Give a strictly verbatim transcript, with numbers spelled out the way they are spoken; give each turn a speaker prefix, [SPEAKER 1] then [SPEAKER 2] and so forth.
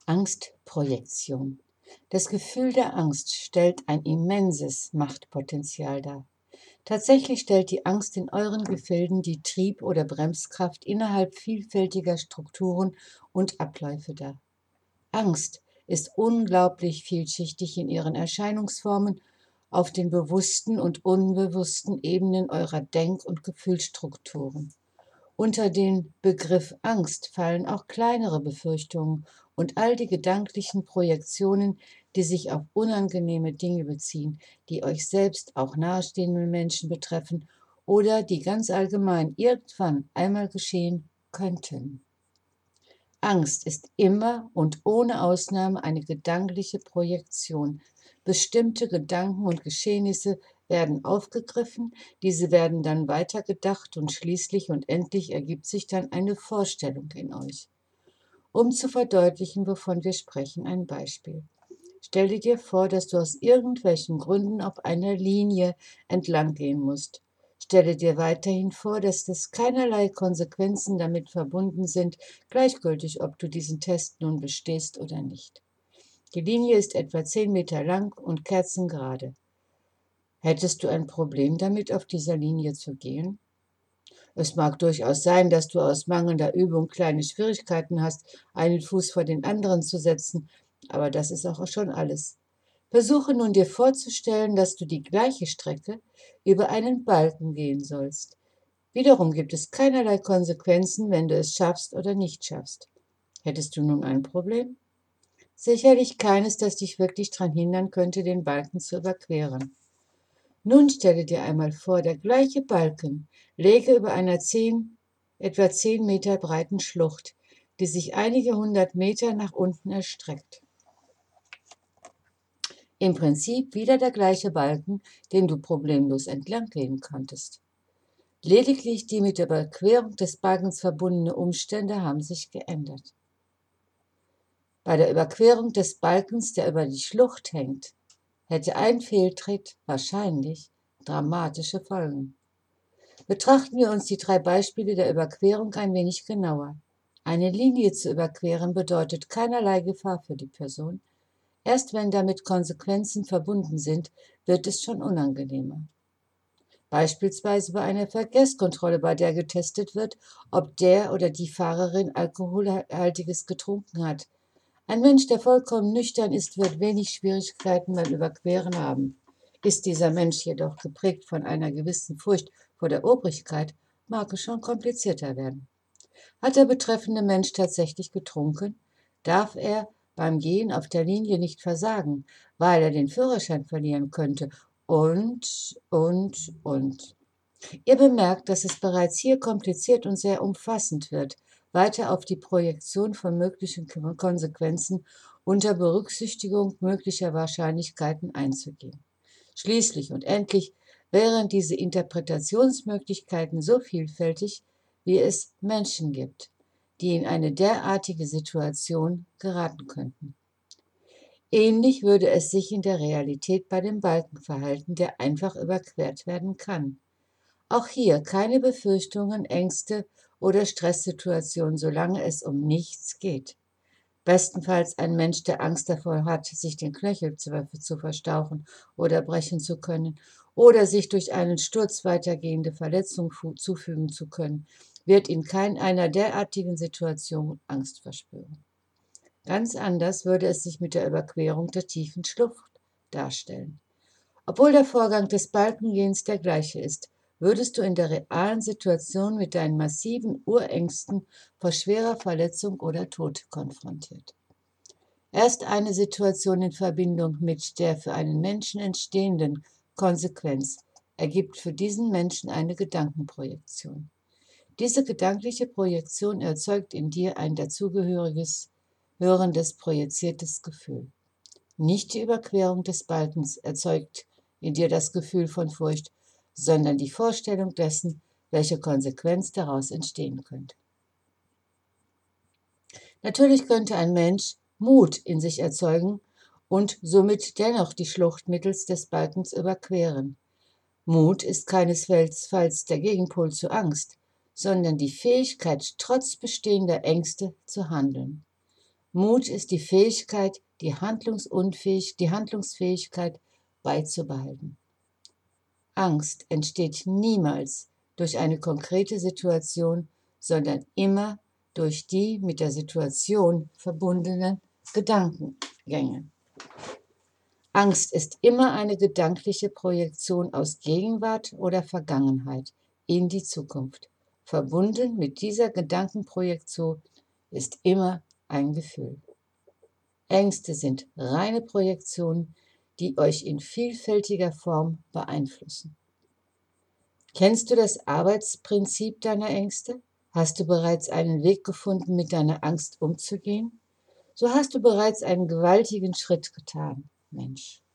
[SPEAKER 1] Angstprojektion. Das Gefühl der Angst stellt ein immenses Machtpotenzial dar. Tatsächlich stellt die Angst in euren Gefilden die Trieb- oder Bremskraft innerhalb vielfältiger Strukturen und Abläufe dar. Angst ist unglaublich vielschichtig in ihren Erscheinungsformen auf den bewussten und unbewussten Ebenen eurer Denk- und Gefühlsstrukturen. Unter den Begriff Angst fallen auch kleinere Befürchtungen und all die gedanklichen Projektionen, die sich auf unangenehme Dinge beziehen, die euch selbst, auch nahestehenden Menschen betreffen oder die ganz allgemein irgendwann einmal geschehen könnten. Angst ist immer und ohne Ausnahme eine gedankliche Projektion. Bestimmte Gedanken und Geschehnisse werden aufgegriffen, diese werden dann weitergedacht und schließlich und endlich ergibt sich dann eine Vorstellung in euch. Um zu verdeutlichen, wovon wir sprechen, ein Beispiel. Stell dir vor, dass du aus irgendwelchen Gründen auf einer Linie entlang gehen musst. Stelle dir weiterhin vor, dass das keinerlei Konsequenzen damit verbunden sind, gleichgültig, ob du diesen Test nun bestehst oder nicht. Die Linie ist etwa zehn Meter lang und kerzengerade. Hättest du ein Problem damit, auf dieser Linie zu gehen? Es mag durchaus sein, dass du aus mangelnder Übung kleine Schwierigkeiten hast, einen Fuß vor den anderen zu setzen, aber das ist auch schon alles. Versuche nun dir vorzustellen, dass du die gleiche Strecke über einen Balken gehen sollst. Wiederum gibt es keinerlei Konsequenzen, wenn du es schaffst oder nicht schaffst. Hättest du nun ein Problem? Sicherlich keines, das dich wirklich daran hindern könnte, den Balken zu überqueren. Nun stelle dir einmal vor, der gleiche Balken läge über einer zehn, etwa zehn Meter breiten Schlucht, die sich einige hundert Meter nach unten erstreckt. Im Prinzip wieder der gleiche Balken, den du problemlos entlang gehen konntest. Lediglich die mit der Überquerung des Balkens verbundenen Umstände haben sich geändert. Bei der Überquerung des Balkens, der über die Schlucht hängt, hätte ein Fehltritt wahrscheinlich dramatische Folgen. Betrachten wir uns die drei Beispiele der Überquerung ein wenig genauer. Eine Linie zu überqueren bedeutet keinerlei Gefahr für die Person. Erst wenn damit Konsequenzen verbunden sind, wird es schon unangenehmer. Beispielsweise bei einer Verkehrskontrolle, bei der getestet wird, ob der oder die Fahrerin Alkoholhaltiges getrunken hat. Ein Mensch, der vollkommen nüchtern ist, wird wenig Schwierigkeiten beim Überqueren haben. Ist dieser Mensch jedoch geprägt von einer gewissen Furcht vor der Obrigkeit, mag es schon komplizierter werden. Hat der betreffende Mensch tatsächlich getrunken, darf er beim Gehen auf der Linie nicht versagen, weil er den Führerschein verlieren könnte und, und, und. Ihr bemerkt, dass es bereits hier kompliziert und sehr umfassend wird, weiter auf die Projektion von möglichen Konsequenzen unter Berücksichtigung möglicher Wahrscheinlichkeiten einzugehen. Schließlich und endlich wären diese Interpretationsmöglichkeiten so vielfältig, wie es Menschen gibt, die in eine derartige Situation geraten könnten. Ähnlich würde es sich in der Realität bei dem Balken verhalten, der einfach überquert werden kann. Auch hier keine Befürchtungen, Ängste oder Stresssituationen, solange es um nichts geht. Bestenfalls ein Mensch, der Angst davor hat, sich den Knöchel zu, zu verstauchen oder brechen zu können oder sich durch einen Sturz weitergehende Verletzungen zufügen zu können, wird in keiner derartigen Situation Angst verspüren. Ganz anders würde es sich mit der Überquerung der tiefen Schlucht darstellen. Obwohl der Vorgang des Balkengehens der gleiche ist, würdest du in der realen Situation mit deinen massiven Urängsten vor schwerer Verletzung oder Tod konfrontiert. Erst eine Situation in Verbindung mit der für einen Menschen entstehenden Konsequenz ergibt für diesen Menschen eine Gedankenprojektion. Diese gedankliche Projektion erzeugt in dir ein dazugehöriges, hörendes, projiziertes Gefühl. Nicht die Überquerung des Balkens erzeugt in dir das Gefühl von Furcht, sondern die Vorstellung dessen, welche Konsequenz daraus entstehen könnte. Natürlich könnte ein Mensch Mut in sich erzeugen und somit dennoch die Schlucht mittels des Balkens überqueren. Mut ist keinesfalls der Gegenpol zu Angst, sondern die Fähigkeit, trotz bestehender Ängste zu handeln. Mut ist die Fähigkeit, die, Handlungsunfähig die Handlungsfähigkeit beizubehalten. Angst entsteht niemals durch eine konkrete Situation, sondern immer durch die mit der Situation verbundenen Gedankengänge. Angst ist immer eine gedankliche Projektion aus Gegenwart oder Vergangenheit in die Zukunft. Verbunden mit dieser Gedankenprojektion ist immer ein Gefühl. Ängste sind reine Projektionen, die euch in vielfältiger Form beeinflussen. Kennst du das Arbeitsprinzip deiner Ängste? Hast du bereits einen Weg gefunden, mit deiner Angst umzugehen? So hast du bereits einen gewaltigen Schritt getan, Mensch.